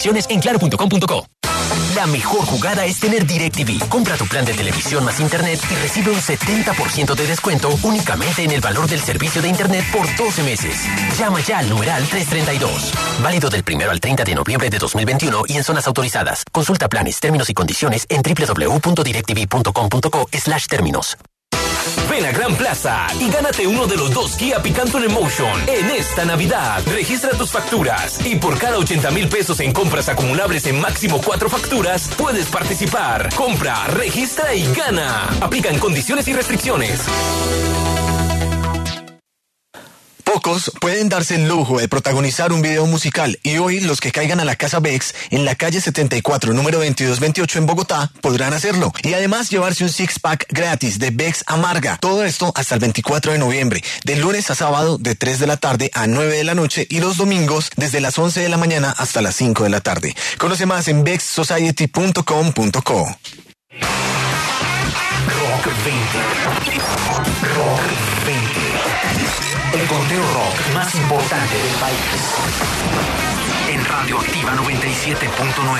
Restricciones en claro.com.co. La mejor jugada es tener DirecTV. Compra tu plan de televisión más internet y recibe un 70% de descuento únicamente en el valor del servicio de internet por 12 meses. Llama ya al numeral 332. Válido del 1 al 30 de noviembre de 2021 y en zonas autorizadas. Consulta planes, términos y condiciones en www.directv.com.co/términos. Ven a Gran Plaza y gánate uno de los 2 Kia Picanto Emotion en esta Navidad. Registra tus facturas y por cada 80,000 pesos en compras acumulables en máximo 4 facturas, puedes participar. Compra, registra y gana. Aplican condiciones y restricciones. Pocos pueden darse el lujo de protagonizar un video musical y hoy los que caigan a la Casa Bex en la calle 74, número 2228 en Bogotá, podrán hacerlo. Y además llevarse un six-pack gratis de Bex Amarga. Todo esto hasta el 24 de noviembre, de lunes a sábado de 3 de la tarde a 9 de la noche y los domingos desde las 11 de la mañana hasta las 5 de la tarde. Conoce más en bexsociety.com.co. Rock 20. Rock 20. El conteo rock más importante del país. En Radioactiva 97.9.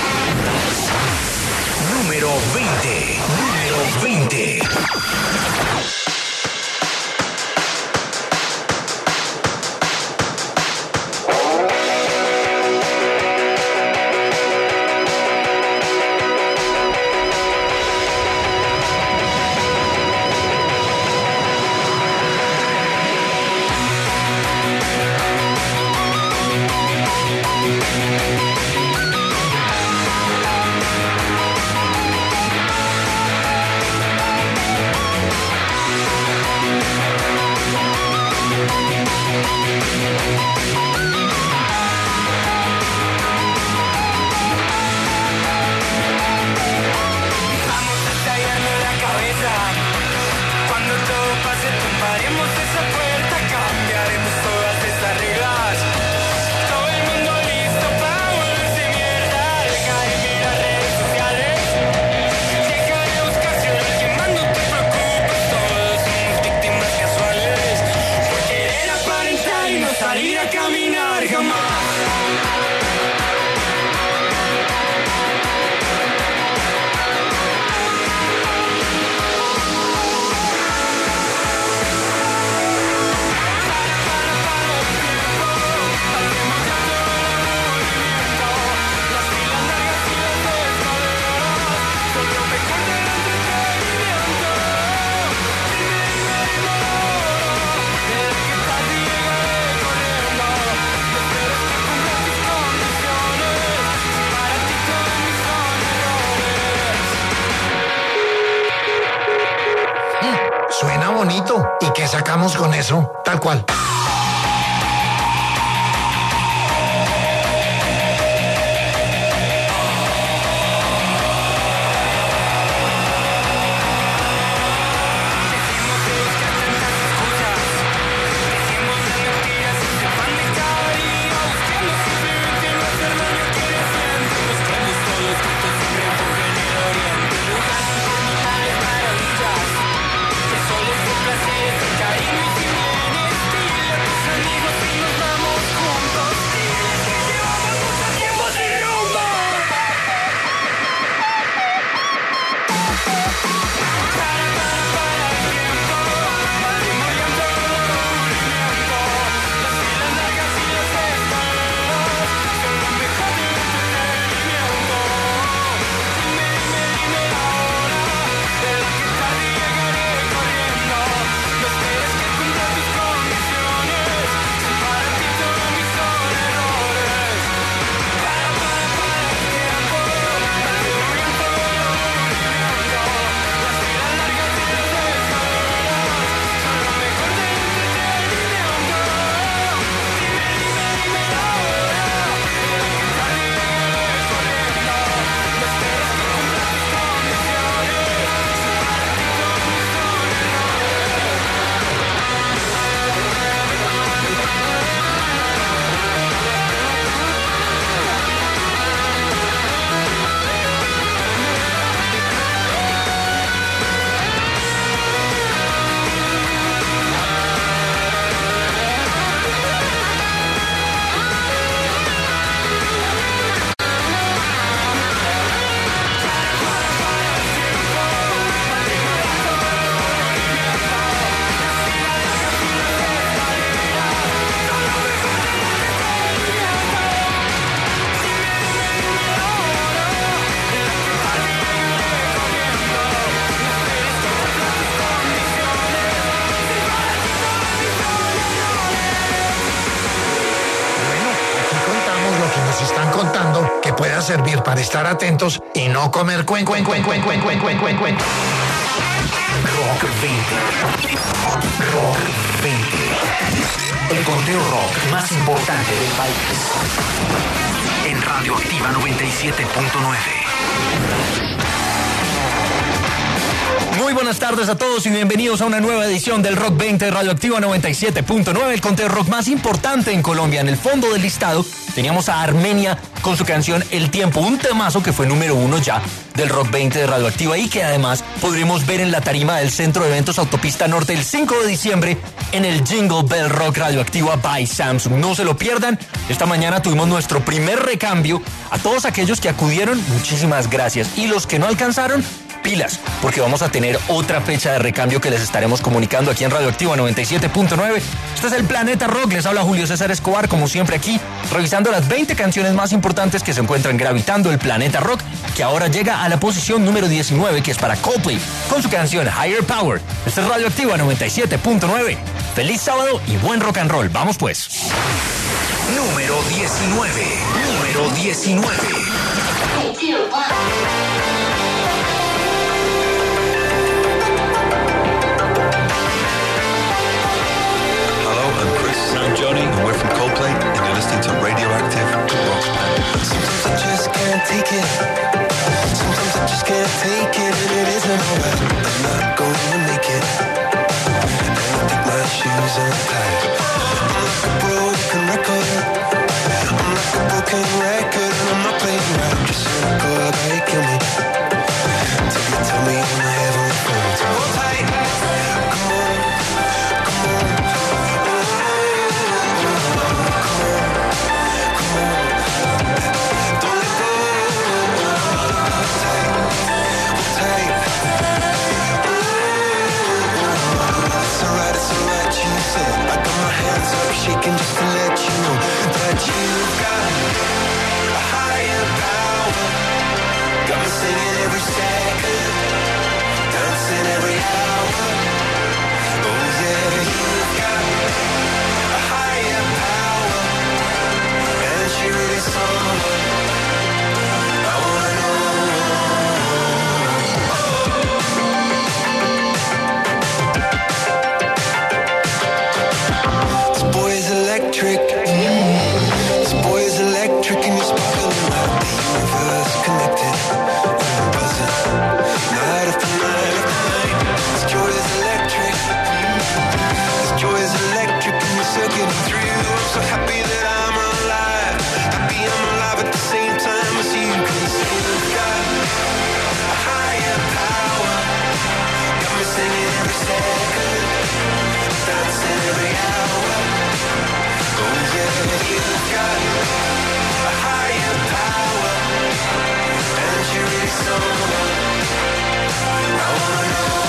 Número 20. Número 20. Suena bonito. ¿Y qué sacamos con eso? Tal cual. Cariño y si vienes, pueda servir para estar atentos y no comer cuento. Rock 20. Rock 20. El conteo rock más importante del país. En Radioactiva 97.9. Muy buenas tardes a todos y bienvenidos a una nueva edición del Rock 20 de Radioactiva 97.9, el conteo rock más importante en Colombia. En el fondo del listado teníamos a Armenia con su canción El Tiempo, un temazo que fue número 1 ya del Rock 20 de Radioactiva y que además podremos ver en la tarima del Centro de Eventos Autopista Norte el 5 de diciembre en el Jingle Bell Rock Radioactiva by Samsung. No se lo pierdan. Esta mañana tuvimos nuestro primer recambio. A todos aquellos que acudieron, muchísimas gracias. Y los que no alcanzaron, pilas, porque vamos a tener otra fecha de recambio que les estaremos comunicando aquí en Radioactiva 97.9. Este es el Planeta Rock, les habla Julio César Escobar, como siempre aquí, revisando las 20 canciones más importantes que se encuentran gravitando el Planeta Rock, que ahora llega a la posición número 19, que es para Coldplay, con su canción Higher Power. Este es Radioactiva 97.9. Feliz sábado y buen rock and roll. Vamos pues. Número 19. Número 19. I'm Johnny, and we're from Coldplay, and you're listening to Radioactive Rock. Sometimes I just can't take it. Sometimes I just can't take it, and it isn't alright. I'm not going to make it. And I think my shoes untied. I'm like a broken record. I'm like a broken record, and I'm not playing right. Just cynical, they kill me. Tell me on the heavenly phone. Hold tight. Come on. Shaking just to let you know that you've got a higher power. Got me singing every second, dancing every hour. Oh yeah, you've got a higher power, and she really someone I wanna know. Electric. This boy is electric and he's sparkling like the universe connected. And I'm buzzing night after night after night. This joy is electric. This joy is electric and we're still getting through. I'm so happy that I'm alive. Happy I'm alive at the same time as you. 'Cause you've got a higher power. Got me singing every second, dancing every hour. Oh yeah, you've got a higher power, and you're really someone I wanna know.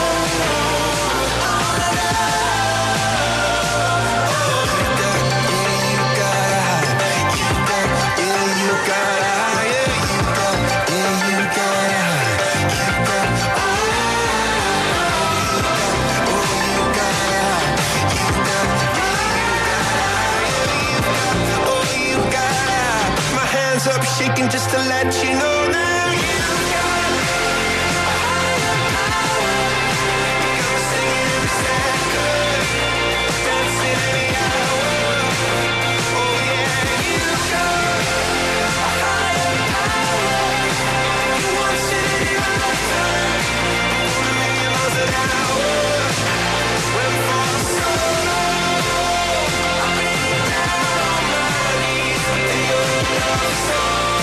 Up shaking just to let you know now you've got a higher power. You got me singing every second, dancing every hour. Oh yeah, you've got a higher power. You want it in your lifetime, 1,000,000 miles an hour. Went for so long, I've been down on my knees to your love song.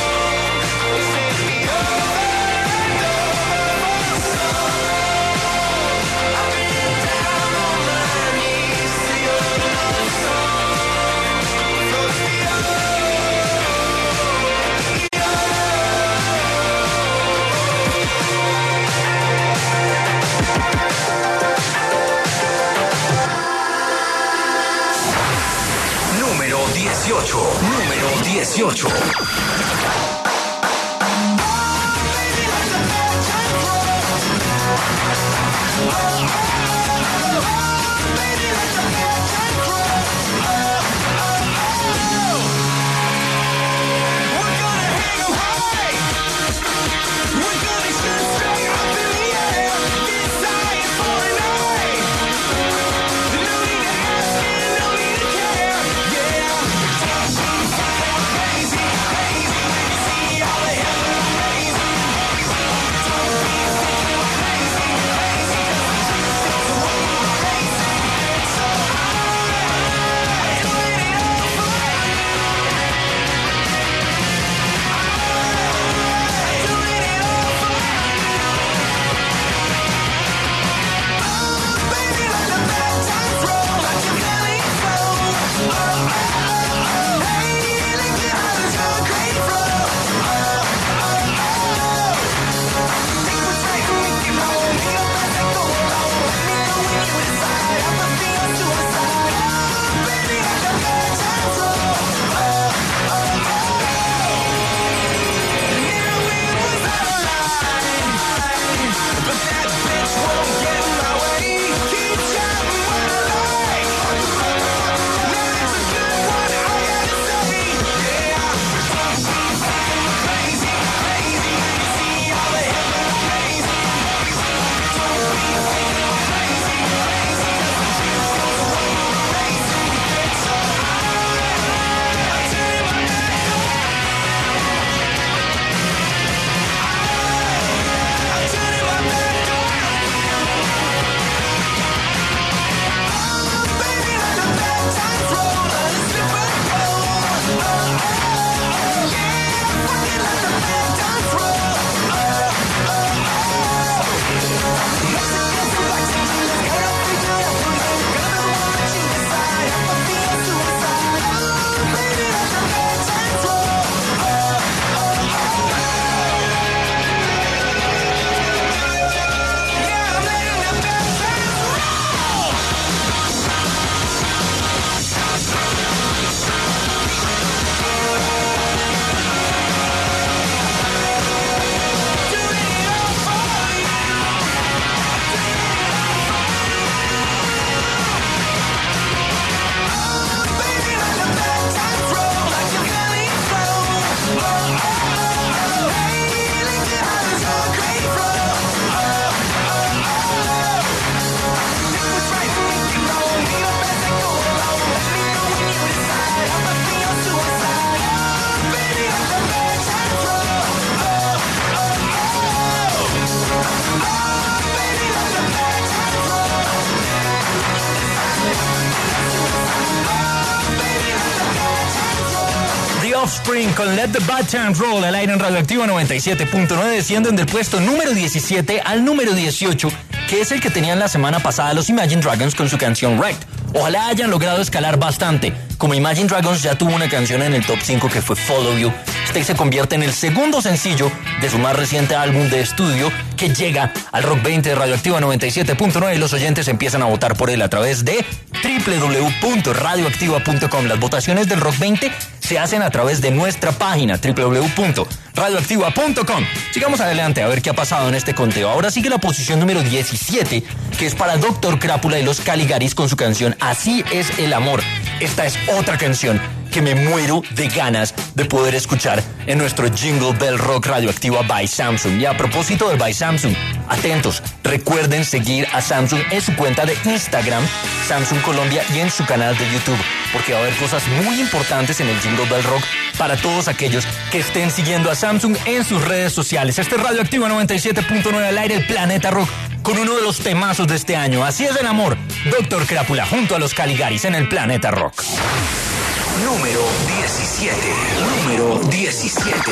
Número 18. We're gonna hang Offspring con Let the Bad Times Roll al aire en Radioactiva 97.9, descienden del puesto número 17 al número 18, que es el que tenían la semana pasada los Imagine Dragons con su canción Wrecked. Ojalá hayan logrado escalar bastante. Como Imagine Dragons ya tuvo una canción en el top 5 que fue Follow You, este se convierte en el segundo sencillo de su más reciente álbum de estudio que llega al Rock 20 de Radioactiva 97.9 y los oyentes empiezan a votar por él a través de www.radioactiva.com. Las votaciones del Rock 20 se hacen a través de nuestra página www.radioactiva.com. Sigamos adelante a ver qué ha pasado en este conteo. Ahora sigue la posición número 17, que es para Dr. Crápula y los Caligaris con su canción Así es el amor. Esta es otra canción que me muero de ganas de poder escuchar en nuestro Jingle Bell Rock Radioactiva by Samsung. Y a propósito del by Samsung, atentos, recuerden seguir a Samsung en su cuenta de Instagram, Samsung Colombia, y en su canal de YouTube, porque va a haber cosas muy importantes en el Jingle Bell Rock para todos aquellos que estén siguiendo a Samsung en sus redes sociales. Este es Radioactiva 97.9 al aire, el Planeta Rock, con uno de los temazos de este año. Así es el amor, Dr. Crápula junto a los Caligaris en el Planeta Rock. Número 17. Número 17.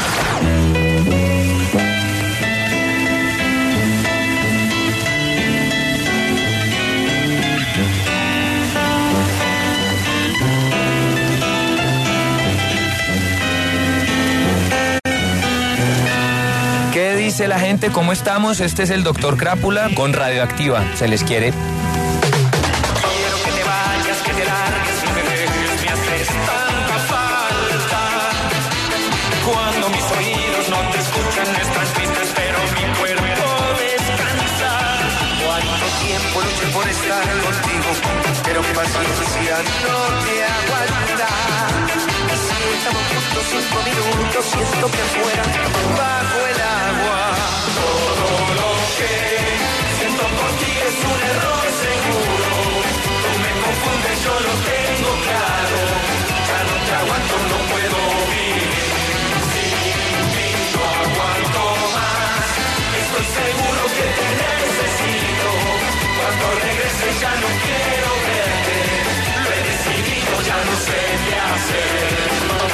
¿Qué dice la gente? ¿Cómo estamos? Este es el Dr. Crápula con Radioactiva. Se les quiere. Quiero que te vayas, que te largues, no me dejes, me haces tanta falta. Cuando mis oídos no te escuchan, están tristes, pero mi cuerpo descansa. Cuánto tiempo luché por estar contigo, pero mi paciencia no te aguanta. Si estamos juntos 5 minutos, siento que fuera bajo el agua. Todo lo que siento por ti es un error seguro. Tú me confundes, yo lo tengo claro. Ya no te aguanto, no puedo vivir. Sin ti no aguanto más. Estoy seguro que te necesito. Cuando regreses ya no quiero verte. Lo he decidido, ya no sé qué hacer.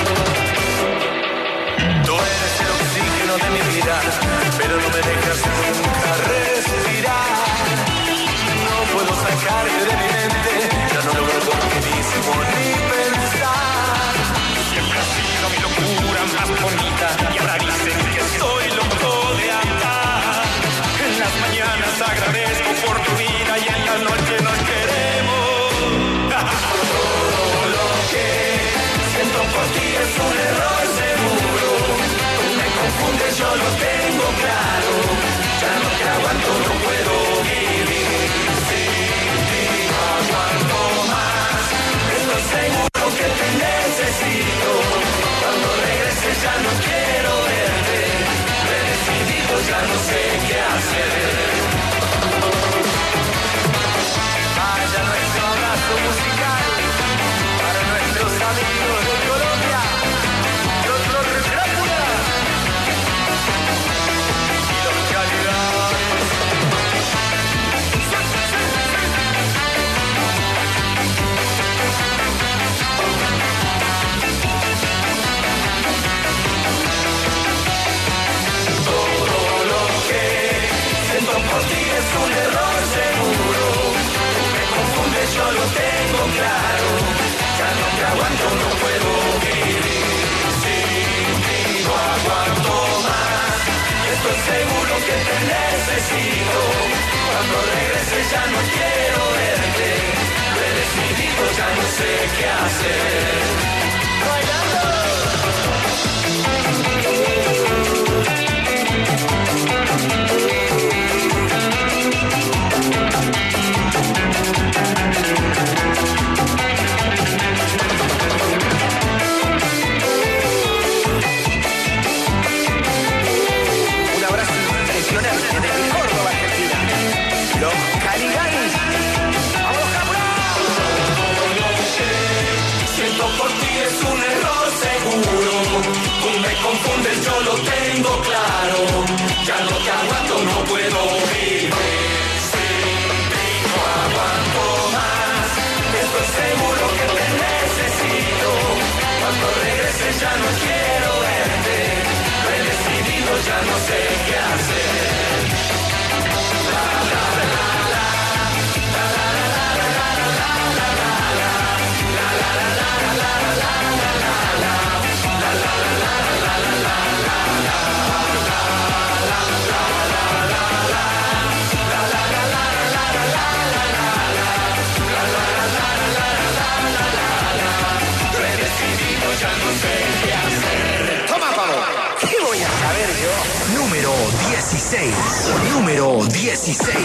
Tú eres el oxígeno de mi vida, pero no me dejas nunca respirar. No puedo sacarte de mi mente, ya no logro por mí mismo ni pensar. Siempre has sido mi locura más bonita y ahora dicen que soy loco de amar. En las mañanas agradezco por tu vida y en la noche nos queremos. Todo lo que siento por ti es un error seguro. Confundes, yo lo tengo claro. Ya no te aguanto, no puedo vivir. Sin ti no aguanto más. Estoy seguro que te necesito. Cuando regreses ya no quiero verte. Me he decidido, ya no sé qué hacer. Vaya nuestro abrazo musical para nuestros amigos de Colombia. Dr. Crápula. Por ti es un error seguro. Tú me confundes, yo lo tengo claro. Ya no te aguanto, no puedo vivir. Sin ti no aguanto más. Estoy seguro que te necesito. Cuando regreses ya no quiero verte. Lo he decidido, ya no sé qué hacer. ¡Bailando! Un abrazo impresionante desde Córdoba, Argentina. Los Caligaris. ¡Vamos, Crápula! Siento por ti 16. Número 16.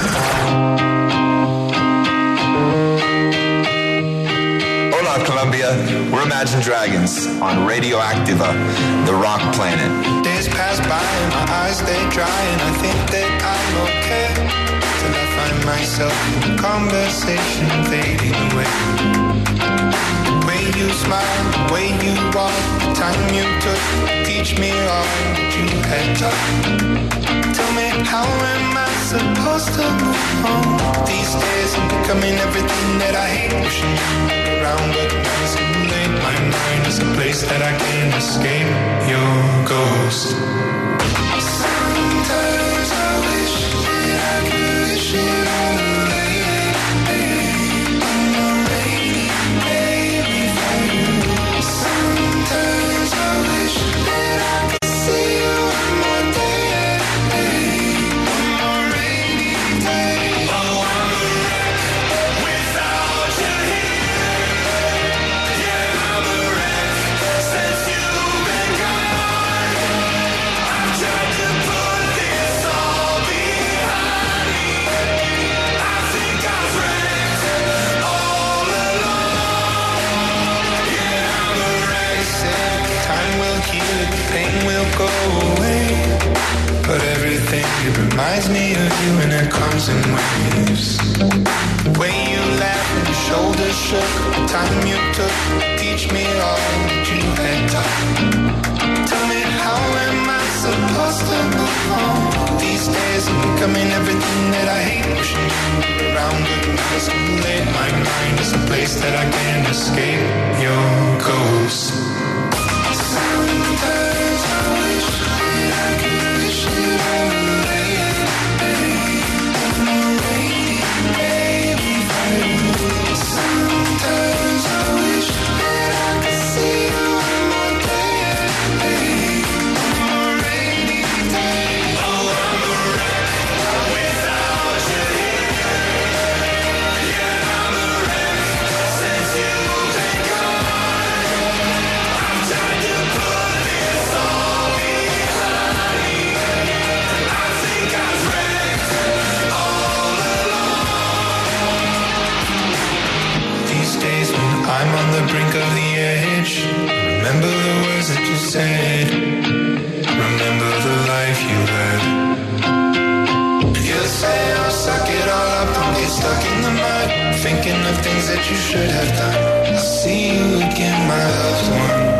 Hola, Colombia. We're Imagine Dragons on Radio Activa, the rock planet. Days pass by and my eyes they dry and I think that I'm okay till I find myself in a conversation fading away. The way you smile, the way you walk, the time you took to teach me all that you had taught. Tell me, how am I supposed to move on? These days I'm becoming everything that I hate. Wishing you were around, but now it's too late. My mind is a place that I can't escape your ghost. Sometimes I wish that I could wish it all away. On a rainy day without you. Sometimes I wish that I could see you one more day. One more rainy day. Oh, I'm a wreck without you here. Yeah, I'm a wreck since you've been gone. I'm trying to put this all behind me. I think I've wrecked all along. Yeah, I'm a wreck. Said time will heal it, pain will go away. But everything, it reminds me of you and it comes in waves. The way you laughed and your shoulders shook, the time you took to teach me all that you had taught. Tell me, how am I supposed to move on? These days I'm becoming everything that I hate. Wishing you were around, but now it's too late. My mind is a place that I can't escape your ghost. Sometimes I wish that I could wish it all away. On a rainy day without you. Sometimes I wish that I could see you one more day. One more rainy day. Oh, I'm a wreck without you here. Yeah, I'm a wreck since you've been gone. I'm trying to put this all behind me. I think I've wrecked all along. These days when I'm on the brink of the edge, remember the words that you said. Remember the life you led. You'll say, oh, suck it all up, don't get stuck in the mud, thinking of things that you should have done. I'll see you again, my loved one.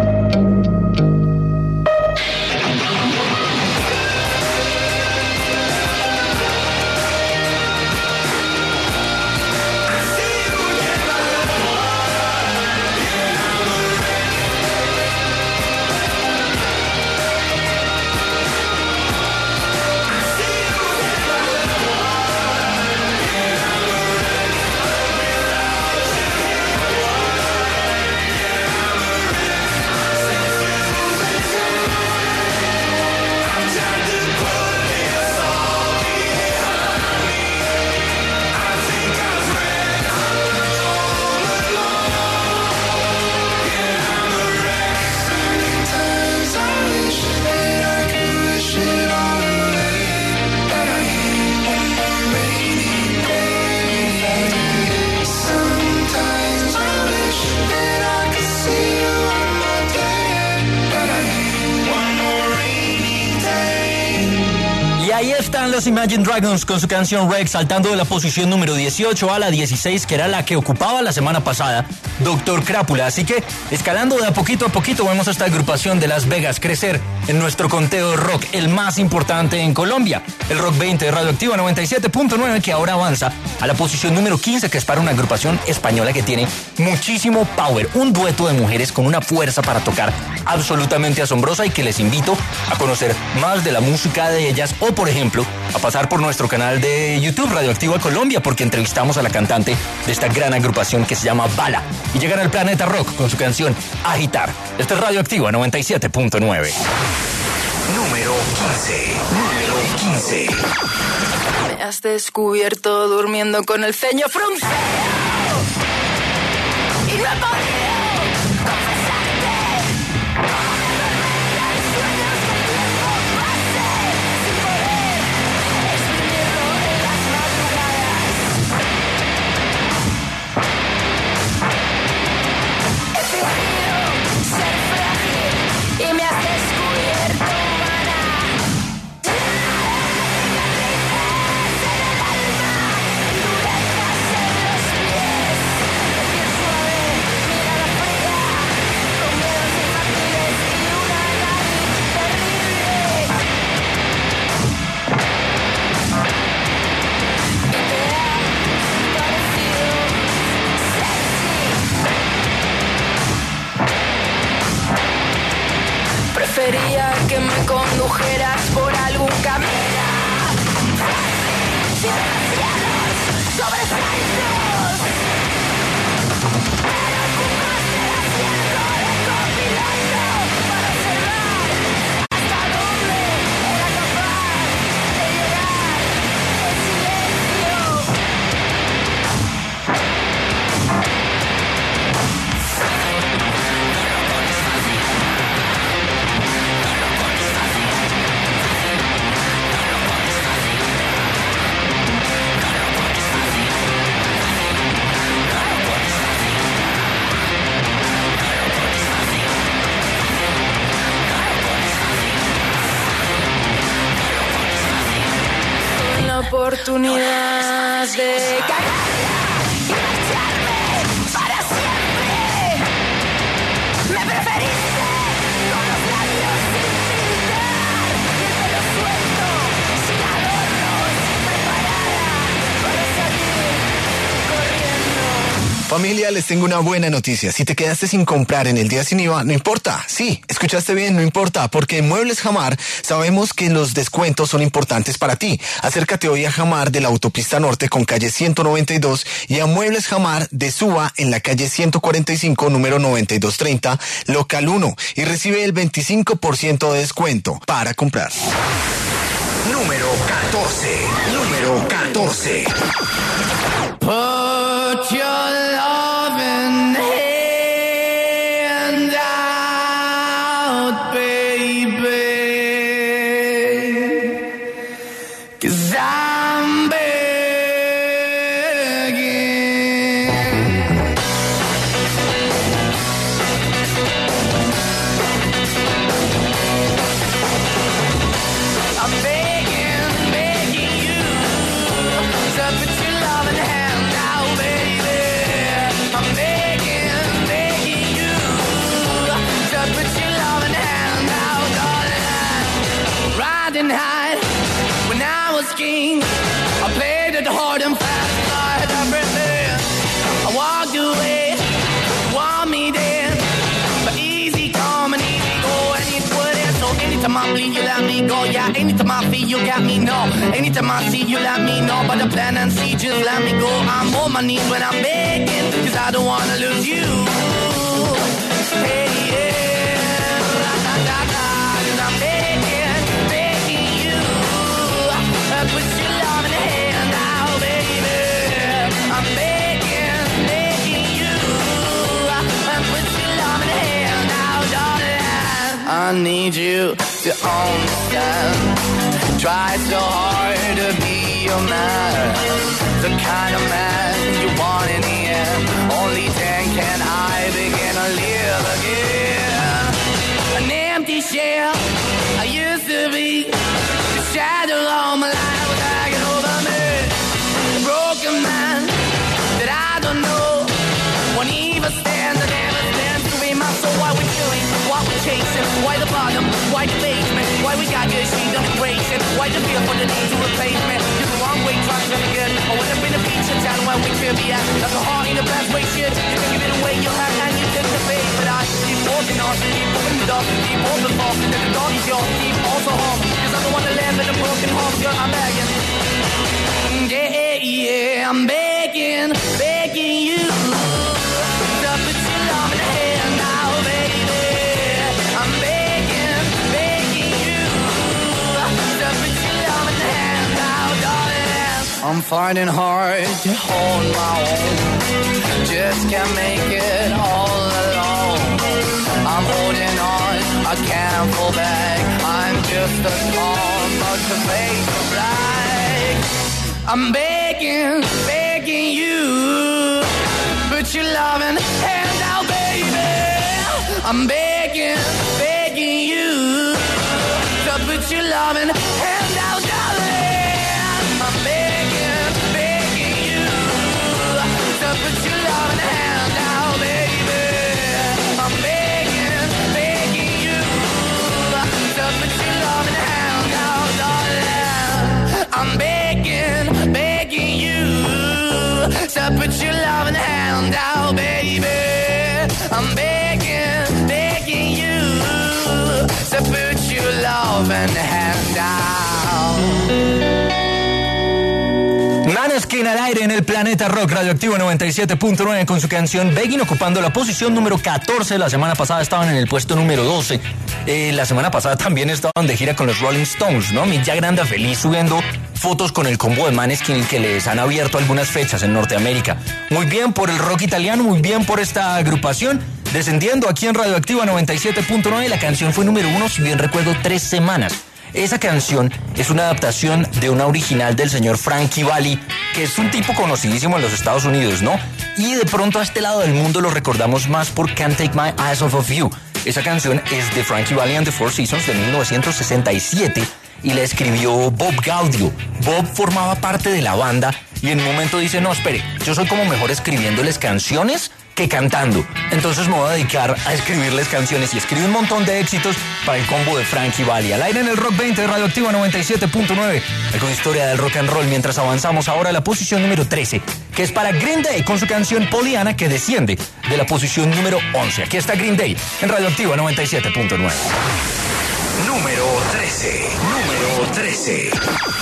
Ahí están los Imagine Dragons con su canción Rex, saltando de la posición número 18 a la 16, que era la que ocupaba la semana pasada Dr. Crápula. Así que, escalando de a poquito, vemos a esta agrupación de Las Vegas crecer en nuestro conteo de rock, el más importante en Colombia. El Rock 20 de Radioactiva 97.9, que ahora avanza a la posición número 15, que es para una agrupación española que tiene muchísimo power. Un dueto de mujeres con una fuerza para tocar absolutamente asombrosa, y que les invito a conocer más de la música de ellas, o por ejemplo, a pasar por nuestro canal de YouTube Radioactiva Colombia, porque entrevistamos a la cantante de esta gran agrupación que se llama Bala, y llegan al Planeta Rock con su canción Agitar. Este es Radioactiva 97.9. Número 15. Me has descubierto durmiendo con el ceño fruncido y no he podido confesarte cómo me dormía en sueños que el tiempo pase. pediría que me condujeras por algún camino. Sin demasiados sobresaltos, pero ocupaste el asiento de copiloto para observar hasta dónde era capaz de llegar el silencio. Una oportunidad de cagarla y marcharme para siempre. Me preferiste con los labios sin pintar y el pelo suelto, sin adornos, preparada para salir corriendo. Familia, les tengo una buena noticia. Si te quedaste sin comprar en el día sin IVA, no importa. Sí, escuchaste bien, no importa, porque en Muebles Jamar sabemos que los descuentos son importantes para ti. Acércate hoy a Jamar de la Autopista Norte con calle 192 y a Muebles Jamar de Suba en la calle 145, número 9230, local 1, y recibe el 25% de descuento para comprar. Número 14. Número 14. Put your loving hand out, baby, 'cause I'm begging. I'm begging, begging you to put your loving hand out, baby. I'm begging, begging you to put your loving hand out, darling. Riding high when I was king, I played it hard and fast, like everything. I walked away, want me then, but easy come and easy go, and you put it. So anytime I bleed, you let me go. Yeah, anytime I feel, you got me, no. Anytime I see, you let me know. But the plan and see, just let me go. I'm on my knees when I'm begging, 'cause I don't wanna lose you. Hey, yeah, ra-da-da-da, 'cause I'm begging, begging you. Put your loving hand out, baby. I'm begging, begging you. Put your loving hand out, darling. I need you to understand. Try so hard to be your man, the kind of man you want in the end. Only then can I begin to live again. An empty shell I used to be, the shadow all my life was hanging over me. A broken man that I don't know won't even stand. I never stand to be my soul. Why we doing? Why we chasing? Why the bottom? Why the basement? Why we got good, she don't embrace it? Why the feel for the need to replace me? You're the wrong way, trying to be good. I would have been a feature town where we could be at. Like a heart in a bad way, shit. You can give it away, you have, and you take the bait. But I keep walking on, keep moving the door, keep open for. Then the dog is yours, keep also home. 'Cause I'm the one that live in a broken home, girl, I'm begging. Yeah, yeah, I'm begging, begging you. To put your love in the hand now, baby. I'm begging, begging you. To put your love in the hand now, darling. I'm finding hard to hold my own. Just can't make it all alone. I'm holding on, I can't fall back. I'm just a call, but the face of black. I'm begging, begging you. Put your loving hand out, baby. I'm begging, begging you. To put your loving hand out, darling. I'm begging, begging you. To put your loving hand out, baby. I'm begging, begging you. To put your loving hand out, darling. I'm begging, begging you. To put your loving hand out, baby. I'm begging, begging you. To put something to hand out. Maneskin al aire en el Planeta Rock, Radioactivo 97.9 con su canción Begging, ocupando la posición número 14. La semana pasada estaban en el puesto número 12. La semana pasada también estaban de gira con los Rolling Stones, ¿no? Mick Jagger anda feliz subiendo fotos con el combo de Maneskin que les han abierto algunas fechas en Norteamérica. Muy bien por el rock italiano, muy bien por esta agrupación. Descendiendo aquí en Radioactiva 97.9, la canción fue número 1, si bien recuerdo, 3 semanas. Esa canción es una adaptación de una original del señor Frankie Valli, que es un tipo conocidísimo en los Estados Unidos, ¿no? Y de pronto a este lado del mundo lo recordamos más por Can't Take My Eyes Off of You. Esa canción es de Frankie Valli and the Four Seasons de 1967 y la escribió Bob Gaudio. Bob formaba parte de la banda y en un momento dice, no, espere, yo soy como mejor escribiéndoles canciones que cantando. Entonces me voy a dedicar a escribirles canciones y escribe un montón de éxitos para el combo de Frankie Valli. Al aire en el Rock 20 de Radioactiva 97.9. Con historia del rock and roll mientras avanzamos ahora a la posición número 13, que es para Green Day con su canción Pollyanna, que desciende de la posición número 11. Aquí está Green Day en Radioactiva 97.9. Número 13. Número 13.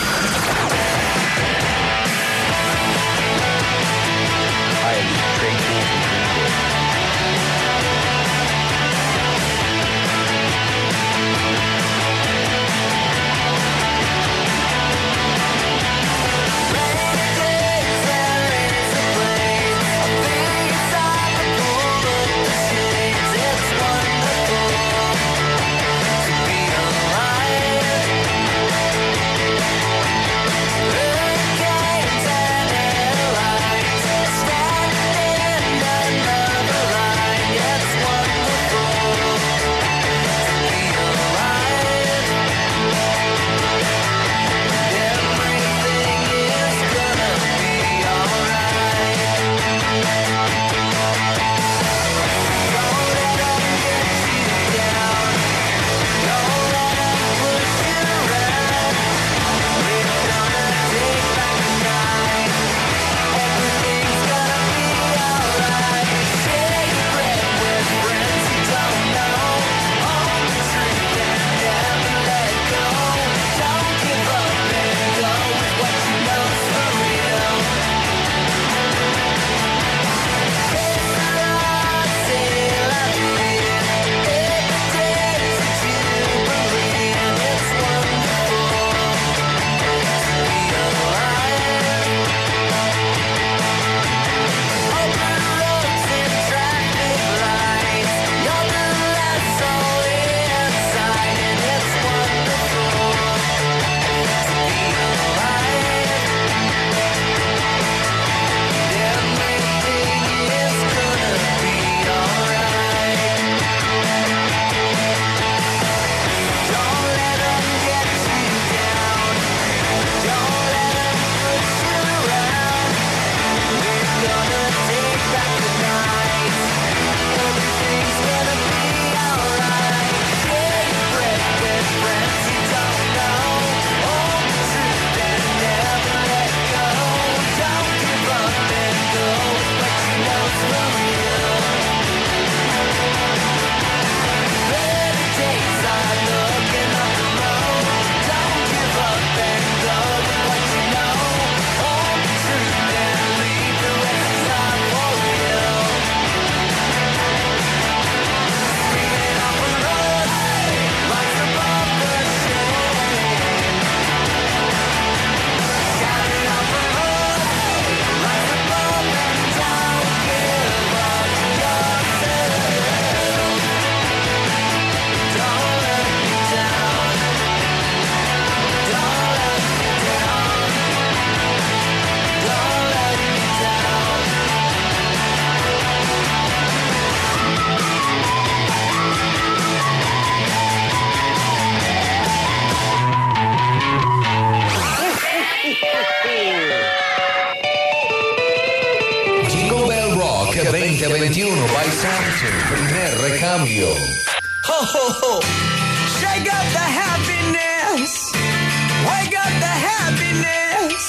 Rock 2021 by Samsung. Primer recambio. Ho, ho, ho. Shake up the happiness. Wake up the happiness.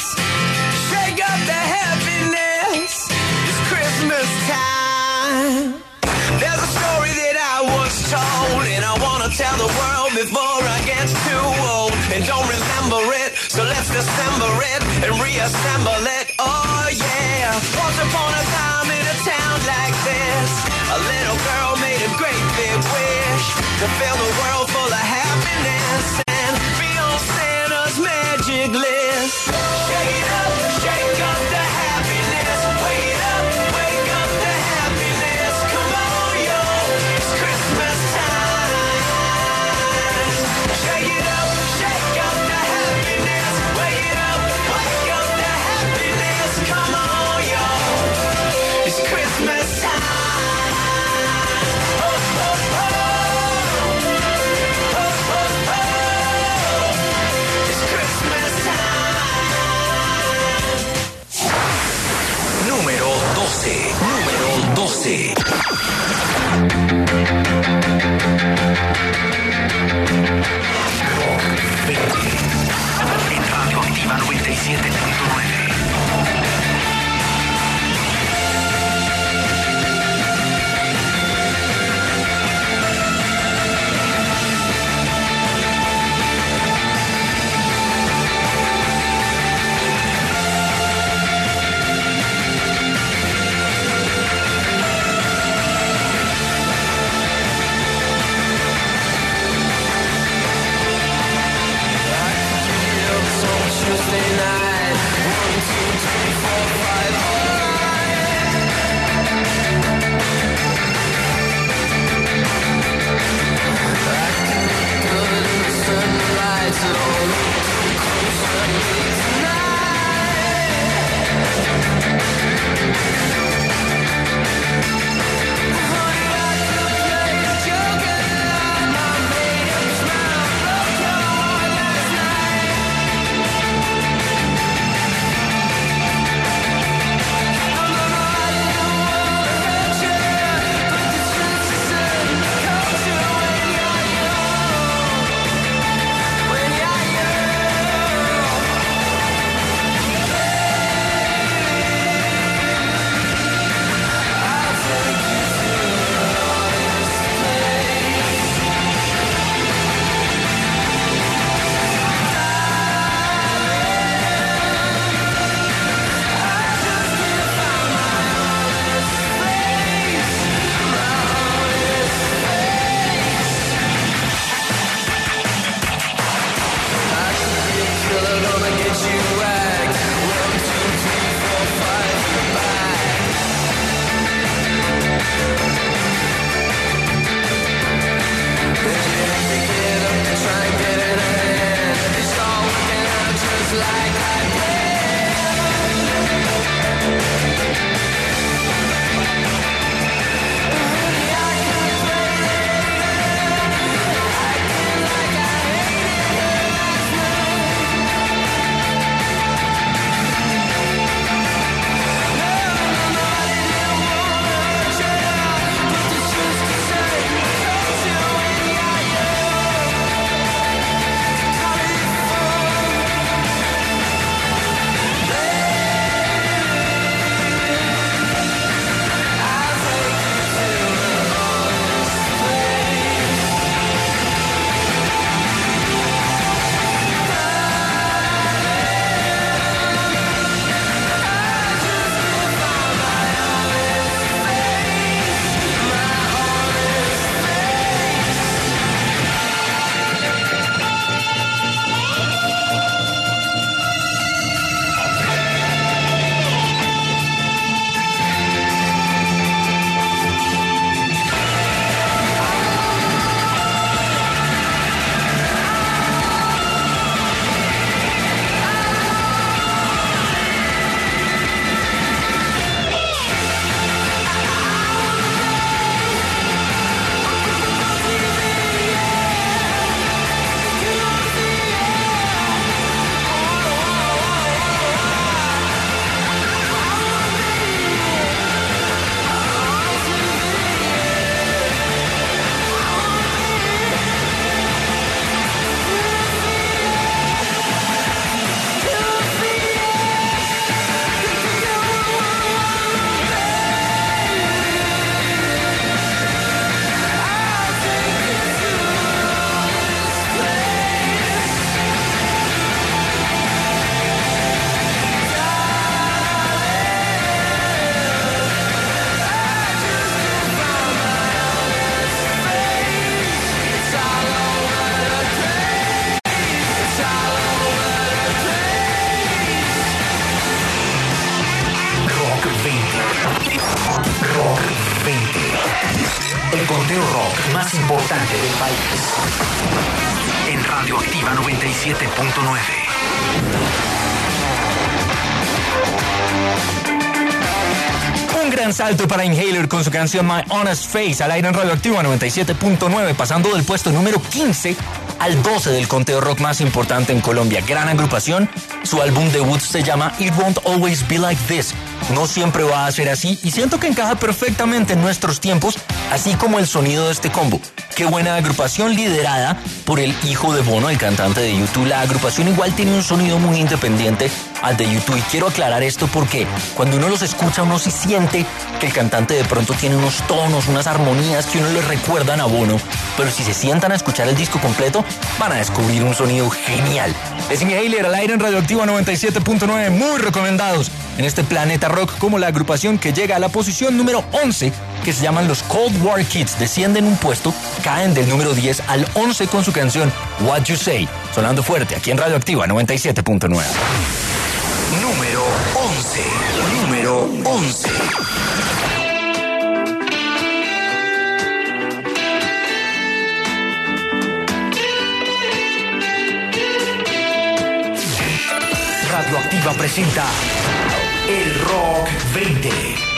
Shake up the happiness. It's Christmas time. There's a story that I was told, and I want to tell the world before I get too and don't remember it. So let's dissemble it and reassemble it. Oh yeah. Once upon a time in a town like this, a little girl made a great big wish to fill the world full of happiness and be on Santa's magic list. Shake up the happiness. Wake up the happiness. Come on, yo, it's Christmas time. Shake up the happiness. Wake up the happiness. Come on, yo, it's Christmas time. Oh, oh, oh. más importante del país. En Radioactiva 97.9. Un gran salto para Inhaler con su canción My Honest Face al aire en Radioactiva 97.9, pasando del puesto número 15 al 12 del conteo rock más importante en Colombia. Gran agrupación, su álbum debut se llama It Won't Always Be Like This. No siempre va a ser así y siento que encaja perfectamente en nuestros tiempos, así como el sonido de este combo. Qué buena agrupación liderada por el hijo de Bono, el cantante de U2. La agrupación igual tiene un sonido muy independiente al de U2 y quiero aclarar esto porque cuando uno los escucha uno sí siente que el cantante de pronto tiene unos tonos, unas armonías que uno le recuerdan a Bono, pero si se sientan a escuchar el disco completo van a descubrir un sonido genial. Es Inhaler al aire en Radioactiva 97.9, muy recomendados en este planeta rock, como la agrupación que llega a la posición número 11, que se llaman los Cold War Kids. Descienden un puesto, caen del número 10 al 11 con su canción What You Say, sonando fuerte aquí en Radioactiva 97.9. Número 11. Número 11. Radioactiva presenta el Rock 20.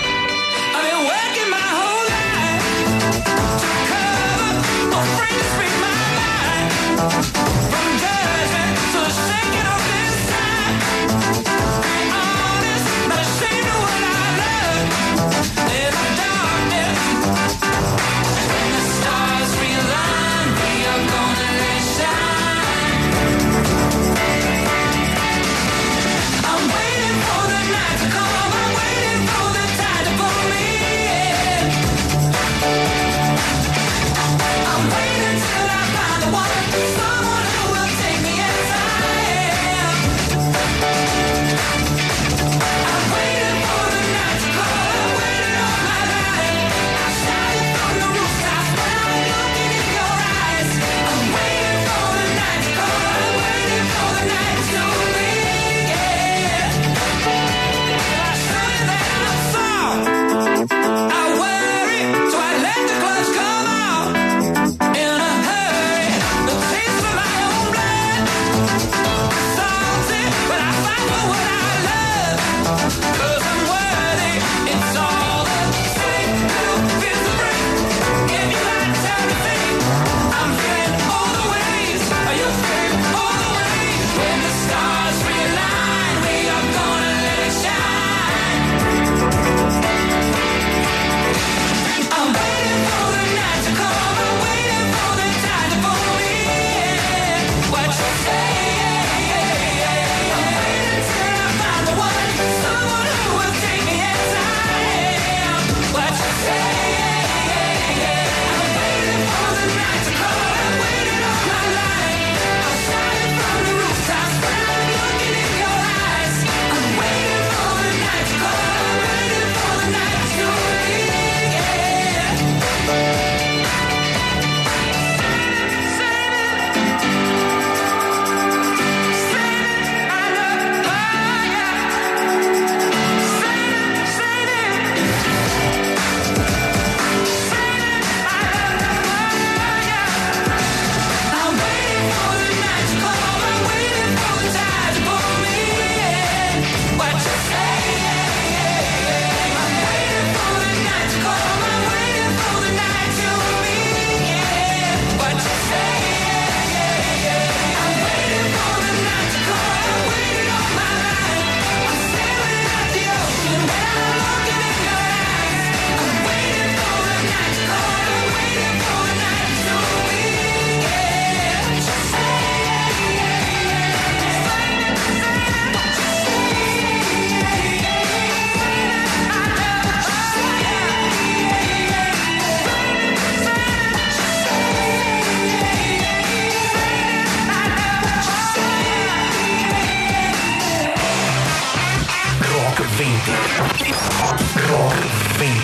Rock 20.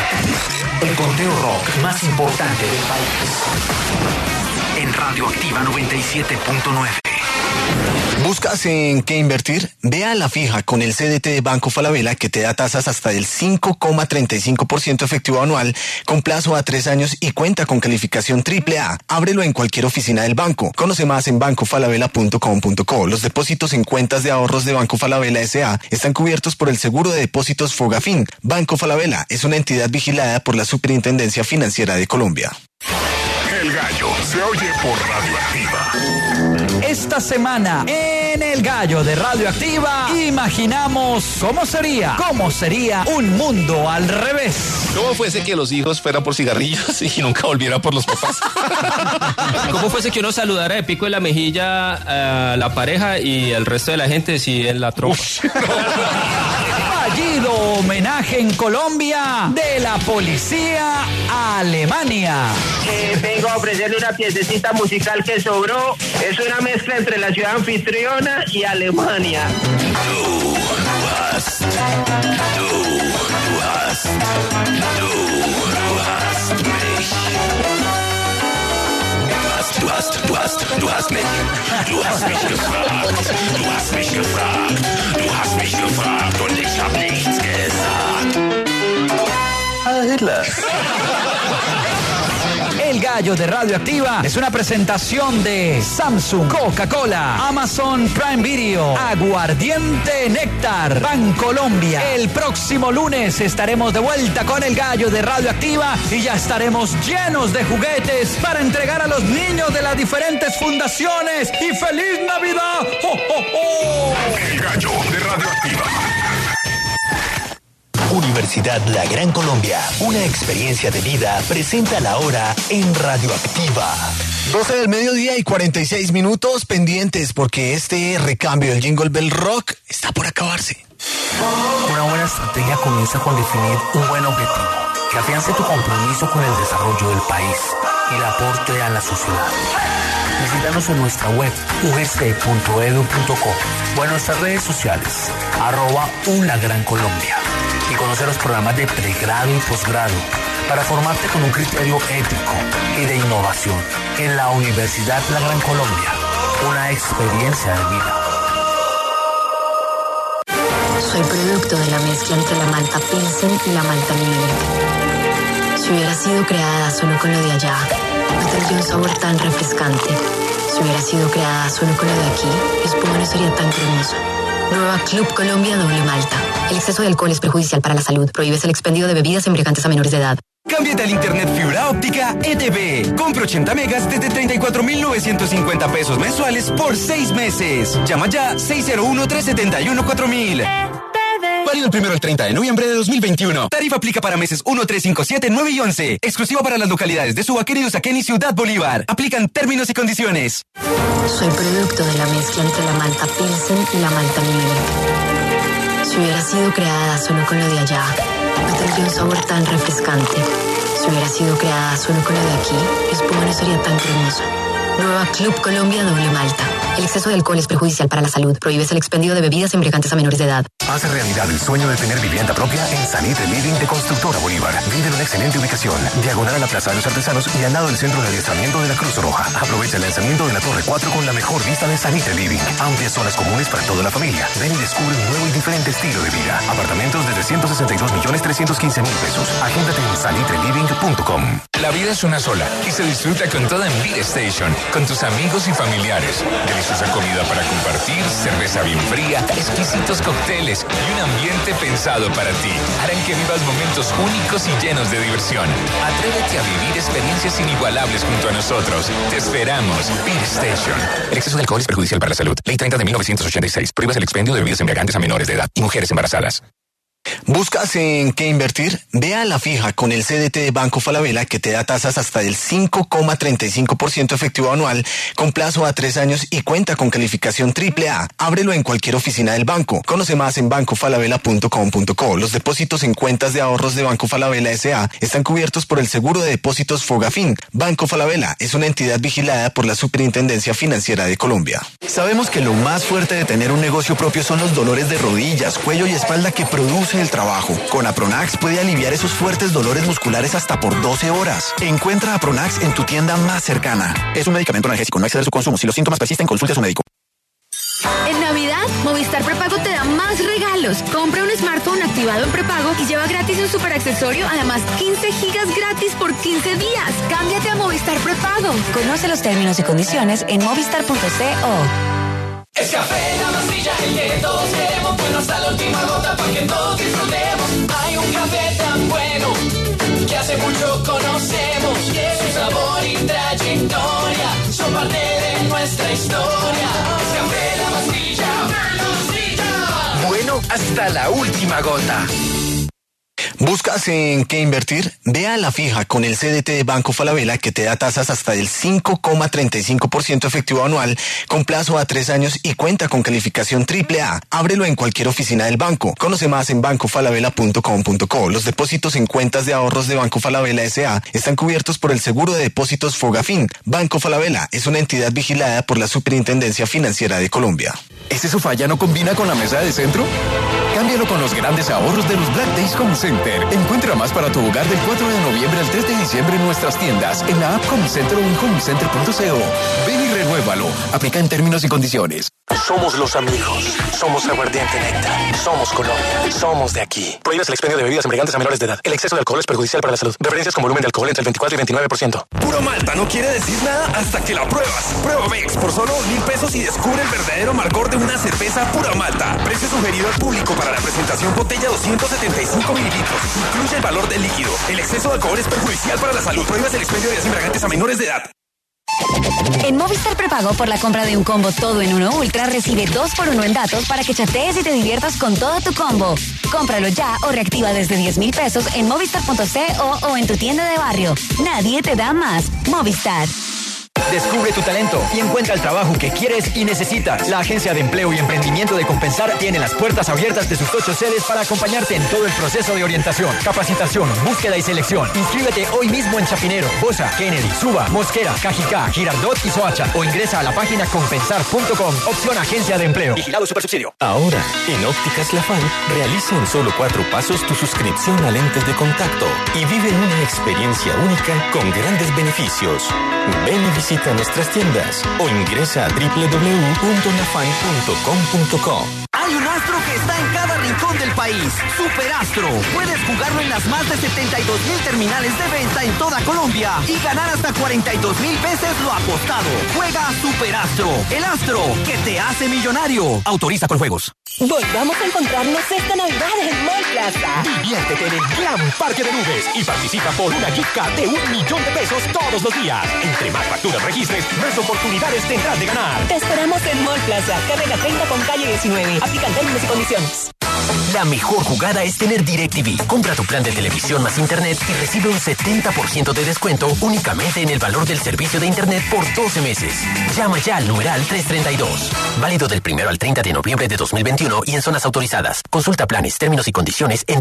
El conteo rock más importante del país. En Radioactiva 97.9. ¿Buscas en qué invertir? Ve a la fija con el CDT de Banco Falabella que te da tasas hasta del 5,35% efectivo anual con plazo a 3 años y cuenta con calificación AAA. Ábrelo en cualquier oficina del banco. Conoce más en bancofalabella.com.co. Los depósitos en cuentas de ahorros de Banco Falabella S.A. están cubiertos por el seguro de depósitos Fogafín. Banco Falabella es una entidad vigilada por la Superintendencia Financiera de Colombia. El gallo se oye por Radioactiva. Esta semana en El Gallo de Radioactiva imaginamos cómo sería un mundo al revés. ¿Cómo fuese que los hijos fueran por cigarrillos y nunca volvieran por los papás? ¿Cómo fuese que uno saludara de pico en la mejilla a la pareja y el resto de la gente si en la tropa? Fallido homenaje en Colombia de la policía a Alemania. Vengo a ofrecerle una piececita musical que sobró. Es una mezcla entre la ciudad anfitriona y Alemania. Du hast mich gefragt und ich hab nichts gesagt. Hitler. El Gallo de Radioactiva es una presentación de Samsung, Coca-Cola, Amazon Prime Video, Aguardiente Néctar, Bancolombia. El próximo lunes estaremos de vuelta con El Gallo de Radioactiva y ya estaremos llenos de juguetes para entregar a los niños de las diferentes fundaciones. ¡Y feliz Navidad! ¡Oh, oh, oh! El Gallo de Radioactiva. Universidad La Gran Colombia, una experiencia de vida, presenta la hora en Radioactiva. 12 del mediodía y 46 minutos pendientes porque este recambio del Jingle Bell Rock está por acabarse. Una buena estrategia comienza con definir un buen objetivo que afiance tu compromiso con el desarrollo del país y el aporte a la sociedad. Visítanos en nuestra web ugc.edu.co o en nuestras redes sociales @UnaGranColombia y conocer los programas de pregrado y posgrado para formarte con un criterio ético y de innovación en la Universidad La Gran Colombia, una experiencia de vida. Soy producto de la mezcla entre la malta Pilsen y la malta Libre. Si hubiera sido creada solo con lo de allá, no tendría un sabor tan refrescante. Si hubiera sido creada solo con lo de aquí, la espuma no sería tan cremosa. Nueva Club Colombia Doble Malta. El exceso de alcohol es perjudicial para la salud. Prohíbes el expendio de bebidas embriagantes a menores de edad. Cámbiate al internet fibra óptica ETV. Compra 80 megas desde 34,950 pesos mensuales por 6 meses. Llama ya 601-371-4000. Válido el 1 al 30 de noviembre de 2021. Tarifa aplica para meses 1, 3, 5, 7, 9 y 11. Exclusiva para las localidades de Subaquén y Usaquén y Ciudad Bolívar. Aplican términos y condiciones. Soy producto de la mezcla entre la malta Pilsen y la malta Libre. Si hubiera sido creada solo con lo de allá, no tendría un sabor tan refrescante. Si hubiera sido creada solo con lo de aquí, la espuma no sería tan cremosa. Nueva Club Colombia Doble Malta. El exceso de alcohol es perjudicial para la salud. Prohíbes el expendio de bebidas embriagantes a menores de edad. Haz realidad el sueño de tener vivienda propia en Salitre Living de Constructora Bolívar. Vive en una excelente ubicación, diagonal a la Plaza de los Artesanos y al lado del Centro de Adiestramiento de la Cruz Roja. Aprovecha el lanzamiento de la Torre 4 con la mejor vista de Salitre Living. Amplias zonas comunes para toda la familia. Ven y descubre un nuevo y diferente estilo de vida. Apartamentos desde 162.315.000 pesos. Agéndate en salitreliving.com. La vida es una sola y se disfruta con toda en Beer Station, con tus amigos y familiares. Deliciosa comida para compartir, cerveza bien fría, exquisitos cócteles y un ambiente pensado para ti. Harán que vivas momentos únicos y llenos de diversión. Atrévete a vivir experiencias inigualables junto a nosotros. Te esperamos. Beer Station. El exceso de alcohol es perjudicial para la salud. Ley 30 de 1986. Prohíbes el expendio de bebidas embriagantes a menores de edad y mujeres embarazadas. ¿Buscas en qué invertir? Ve a la fija con el CDT de Banco Falabella que te da tasas hasta del 5,35% efectivo anual con plazo a 3 años y cuenta con calificación AAA. Ábrelo en cualquier oficina del banco. Conoce más en bancofalabella.com.co. Los depósitos en cuentas de ahorros de Banco Falabella S.A. están cubiertos por el seguro de depósitos Fogafín. Banco Falabella es una entidad vigilada por la Superintendencia Financiera de Colombia. Sabemos que lo más fuerte de tener un negocio propio son los dolores de rodillas, cuello y espalda que produce el trabajo. Con Apronax puede aliviar esos fuertes dolores musculares hasta por 12 horas. Encuentra Apronax en tu tienda más cercana. Es un medicamento analgésico, no exceder su consumo. Si los síntomas persisten, consulte a su médico. Movistar Prepago te da más regalos. Compra un smartphone activado en prepago y lleva gratis un super accesorio, además 15 gigas gratis por 15 días. Cámbiate a Movistar Prepago. Conoce los términos y condiciones en movistar.co. Es café, la masilla, el que todos queremos, bueno hasta la última gota para que todos disfrutemos. Hay un café tan bueno que hace mucho conocemos. Su sabor y trayectoria son parte de nuestra historia. Es café, la masilla, Bueno hasta la última gota. ¿Buscas en qué invertir? Ve a la fija con el CDT de Banco Falabella que te da tasas hasta del 5,35% efectivo anual con plazo a 3 años y cuenta con calificación AAA. Ábrelo en cualquier oficina del banco. Conoce más en bancofalabella.com.co. Los depósitos en cuentas de ahorros de Banco Falabella S.A. están cubiertos por el seguro de depósitos Fogafín. Banco Falabella es una entidad vigilada por la Superintendencia Financiera de Colombia. ¿Ese sofá ya no combina con la mesa de centro? Cámbialo con los grandes ahorros de los Black Days Home Center. Encuentra más para tu hogar del 4 de noviembre al 3 de diciembre en nuestras tiendas, en la app Home Center o en homecenter.co. Ven y renuévalo. Aplica en términos y condiciones. Somos los amigos. Somos Aguardiente Néctar. Somos Colombia. Somos de aquí. Prohíbes el expendio de bebidas embriagantes a menores de edad. El exceso de alcohol es perjudicial para la salud. Referencias con volumen de alcohol entre el 24 y 29%. Puro malta no quiere decir nada hasta que la pruebas. Prueba Bex por solo 2,000 pesos y descubre el verdadero amargor de una cerveza pura malta. Precio sugerido al público para la presentación botella 275 mililitros. Incluye el valor del líquido. El exceso de alcohol es perjudicial para la salud. Prohíbes el expendio de bebidas embriagantes a menores de edad. En Movistar Prepago, por la compra de un combo todo en uno ultra, recibe 2x1 en datos para que chatees y te diviertas con todo tu combo. Cómpralo ya o reactiva desde 10,000 pesos en movistar.co o en tu tienda de barrio. Nadie te da más. Movistar. Descubre tu talento y encuentra el trabajo que quieres y necesitas. La Agencia de Empleo y Emprendimiento de Compensar tiene las puertas abiertas de sus 8 sedes para acompañarte en todo el proceso de orientación, capacitación, búsqueda y selección. Inscríbete hoy mismo en Chapinero, Bosa, Kennedy, Suba, Mosquera, Cajicá, Girardot y Soacha o ingresa a la página compensar.com. Opción Agencia de Empleo. Vigilado Supersubsidio. Ahora, en Ópticas Lafán, realiza en solo 4 pasos tu suscripción a lentes de contacto y vive una experiencia única con grandes beneficios. Ven y visita nuestras tiendas o ingresa a www.lafan.com.co. Hay un astro que está en cada rincón del país. Superastro. Puedes jugarlo en las más de 72,000 terminales de venta en toda Colombia y ganar hasta 42,000 veces lo apostado. Juega Superastro, el astro que te hace millonario. Autoriza con juegos. Volvamos a encontrarnos esta Navidad en Mall Plaza. Diviértete en el Glam Parque de Nubes y participa por una gift card de 1,000,000 de pesos todos los días. Entre más facturas registres, más oportunidades tendrás de ganar. Te esperamos en Mall Plaza, carrera 30 con calle 19. Aplican términos y condiciones. La mejor jugada es tener DirecTV. Compra tu plan de televisión más internet y recibe un 70% de descuento únicamente en el valor del servicio de internet por 12 meses. Llama ya al numeral 332. Válido del 1 al 30 de noviembre de 2021 y en zonas autorizadas. Consulta planes, términos y condiciones en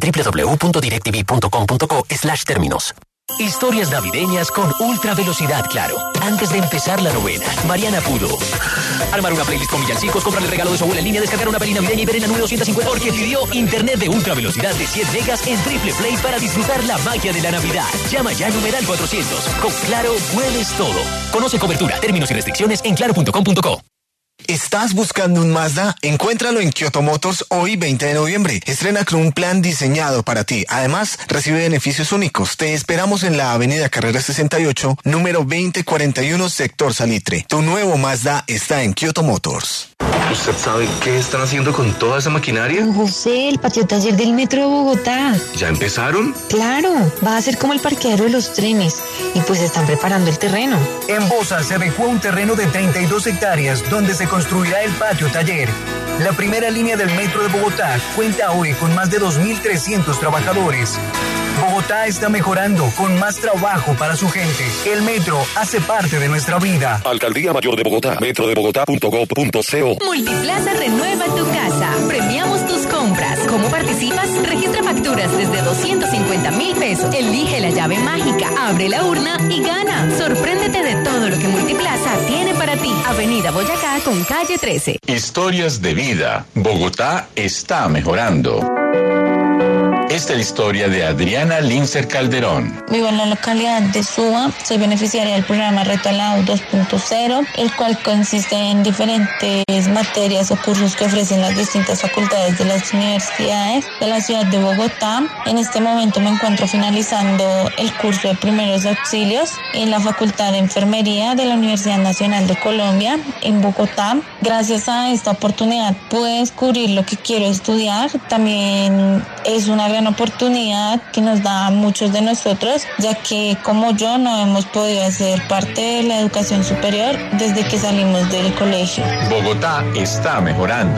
www.directv.com.co/términos. Historias navideñas con ultra velocidad Claro. Antes de empezar la novena, Mariana pudo armar una playlist con villancicos, comprarle el regalo de su abuela en línea, descargar una peli navideña y ver en la nube 250 porque pidió internet de ultra velocidad de 100 megas en Triple Play para disfrutar la magia de la Navidad. Llama ya al numeral 400. Con Claro puedes todo. Conoce cobertura, términos y restricciones en claro.com.co. ¿Estás buscando un Mazda? Encuéntralo en Kyoto Motors hoy 20 de noviembre. Estrena con un plan diseñado para ti. Además, recibe beneficios únicos. Te esperamos en la avenida Carrera 68, número 2041, sector Salitre. Tu nuevo Mazda está en Kyoto Motors. ¿Usted sabe qué están haciendo con toda esa maquinaria? José, el patio taller del Metro de Bogotá. ¿Ya empezaron? Claro, va a ser como el parqueadero de los trenes. Y pues están preparando el terreno. En Bosa se adecuó un terreno de 32 hectáreas donde se construirá el patio taller. La primera línea del Metro de Bogotá cuenta hoy con más de 2,300 trabajadores. Bogotá está mejorando con más trabajo para su gente. El Metro hace parte de nuestra vida. Alcaldía Mayor de Bogotá, metrodebogotá.gov.co. Multiplaza renueva tu casa. Premiamos tus compras. ¿Cómo participas? Registra facturas desde 250,000 pesos. Elige la llave mágica, abre la urna y gana. Sorpréndete de todo lo que Multiplaza tiene para ti. Avenida Boyacá con calle 13. Historias de vida. Bogotá está mejorando. Esta es la historia de Adriana Lincer Calderón. Vivo en la localidad de Suba, soy beneficiaria del programa Reto al Lado 2.0, el cual consiste en diferentes materias o cursos que ofrecen las distintas facultades de las universidades de la ciudad de Bogotá. En este momento me encuentro finalizando el curso de primeros auxilios en la Facultad de Enfermería de la Universidad Nacional de Colombia en Bogotá. Gracias a esta oportunidad pude descubrir lo que quiero estudiar. También es una gran oportunidad que nos da a muchos de nosotros, ya que como yo no hemos podido hacer parte de la educación superior desde que salimos del colegio. Bogotá está mejorando.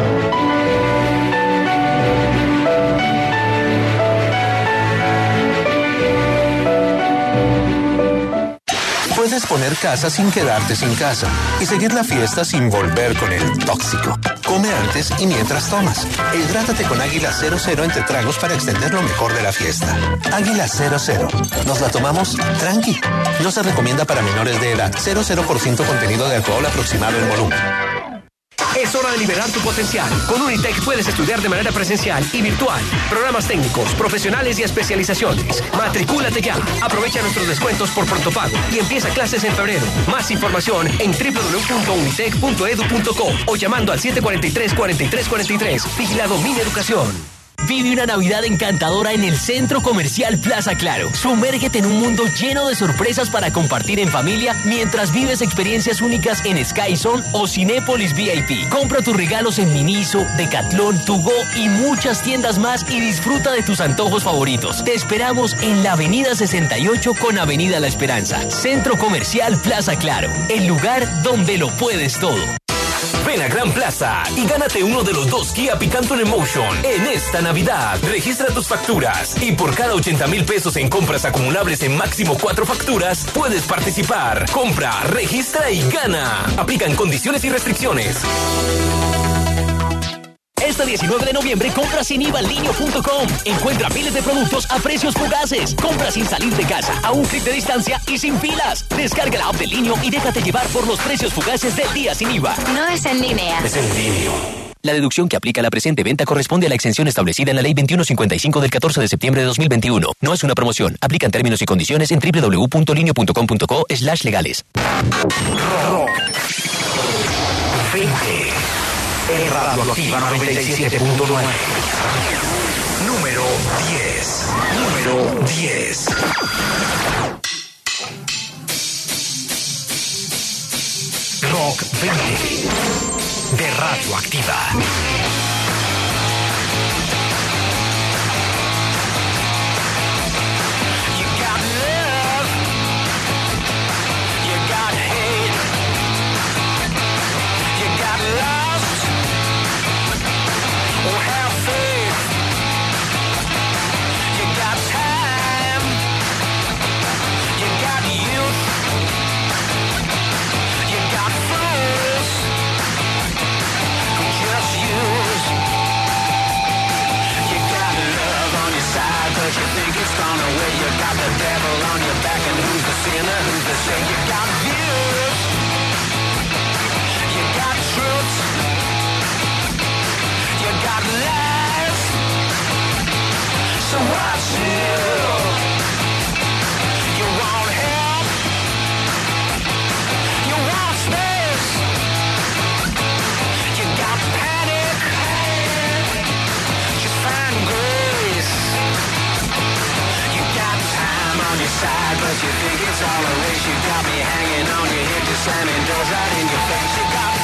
Puedes poner casa sin quedarte sin casa y seguir la fiesta sin volver con el tóxico. Come antes y mientras tomas. E hidrátate con Águila 00 entre tragos para extender lo mejor de la fiesta. Águila 00. Nos la tomamos tranqui. No se recomienda para menores de edad. 0% contenido de alcohol aproximado en volumen. Es hora de liberar tu potencial. Con Unitec puedes estudiar de manera presencial y virtual. Programas técnicos, profesionales y especializaciones. Matricúlate ya. Aprovecha nuestros descuentos por pronto pago y empieza clases en febrero. Más información en www.unitec.edu.co o llamando al 743-4343. Vigilado Mineducación. Vive una Navidad encantadora en el Centro Comercial Plaza Claro. Sumérgete en un mundo lleno de sorpresas para compartir en familia mientras vives experiencias únicas en Sky Zone o Cinépolis VIP. Compra tus regalos en Miniso, Decathlon, Tugo y muchas tiendas más y disfruta de tus antojos favoritos. Te esperamos en la Avenida 68 con Avenida La Esperanza. Centro Comercial Plaza Claro, el lugar donde lo puedes todo. Ven a Gran Plaza y gánate uno de los 2 Kia Picanton Emotion en esta Navidad. Registra tus facturas y por cada 80,000 pesos en compras acumulables en máximo 4 facturas, puedes participar. Compra, registra y gana. Aplican condiciones y restricciones. Este 19 de noviembre compra sin IVA en linio.com. Encuentra miles de productos a precios fugaces. Compra sin salir de casa, a un clic de distancia y sin filas. Descarga la app de Linio y déjate llevar por los precios fugaces del día sin IVA. No es en línea. Es en Linio. La deducción que aplica a la presente venta corresponde a la exención establecida en la Ley 2155 del 14 de septiembre de 2021. No es una promoción. Aplican términos y condiciones en www.linio.com.co/legales. En Radioactiva 97.9. Número 10. Número 10. Rock 20 de Radioactiva. But you think it's all a race. You got me hanging on your hip, just slamming doors right in your face. You got